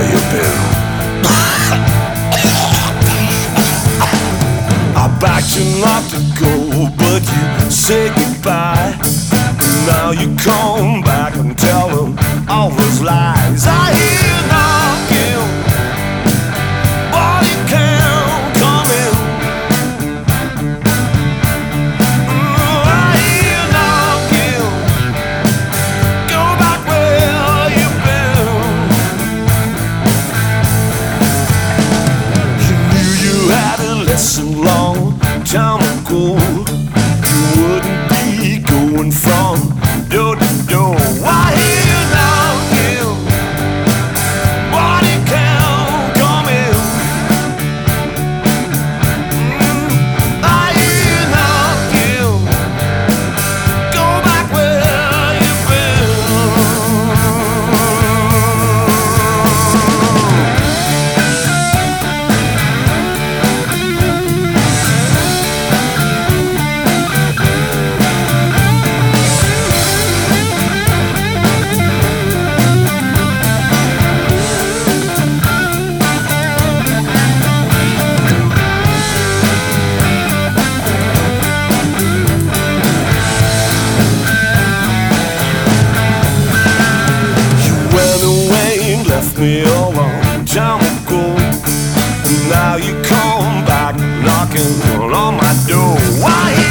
you been? I begged you not to go, but you say goodbye. Now you come back and tell them all those lies. I hear you knocking, but you can't come in. I hear you knocking, go back where you've been. You knew you had a lesson long time ago. You wouldn't be going from door to door. I hear you knocking, but you can't come in. I hear you knocking, go back where you've been. Me a long time ago, and now you come back knocking on my door. Why?